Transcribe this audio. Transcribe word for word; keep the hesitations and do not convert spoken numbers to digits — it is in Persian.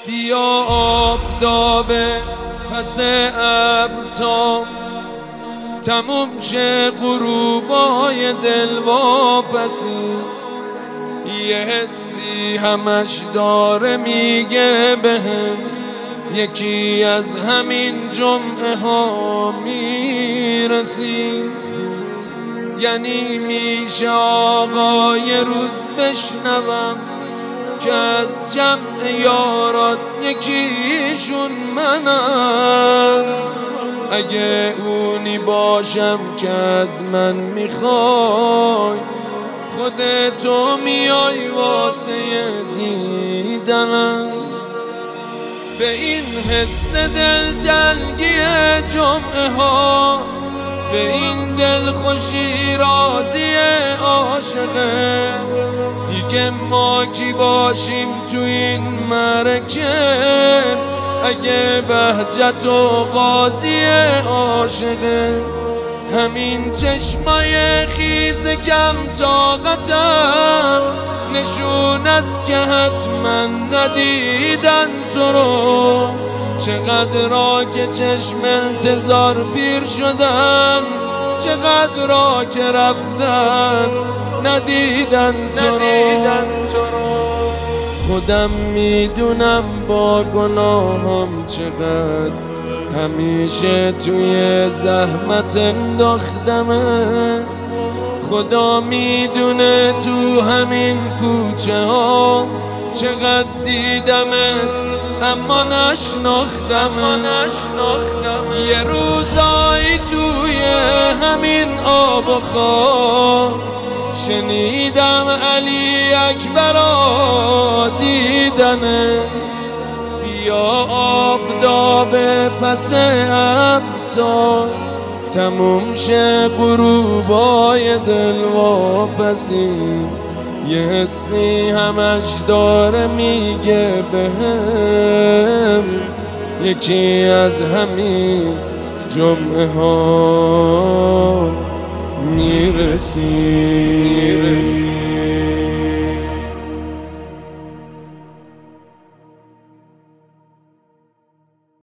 بیا آفتاب پس ابر تا تموم شه غروبای دل واپسی. یه حسی همش داره میگه بهم یکی از همین جمعه ها میرسی. یعنی میشه آقای روز بشنوم که از جمع یارات یکیشون منم. اگه اونی باشم که از من میخوای خودتو میای واسه دیدنم. به این حس دلتنگی جمعه ها، به این دلخوشی راضی عاشقه، دیگه ما کی باشیم تو این معرکه اگه بهجت و قاضی عاشقه. همین چشمای خیس کم طاقتم نشون است که حتما ندیدن تو رو. چقدر که چشم انتظار پیر شدن، چقدر که رفتن ندیدن تو رو. خودم میدونم با گناهم چقدر همیشه توی زحمت انداختمه. خدا میدونه تو همین کوچه ها چقدر دیدمه اما نشناختمه. یه روزایی توی همین آب و خاک شنیدم علی اکبر دیدنه. بیا آفتاب پس ابر تا تموم شه غروبای دل واپسی. یه حسی همش داره میگه بهم یکی از همین جمعه ها میرسی.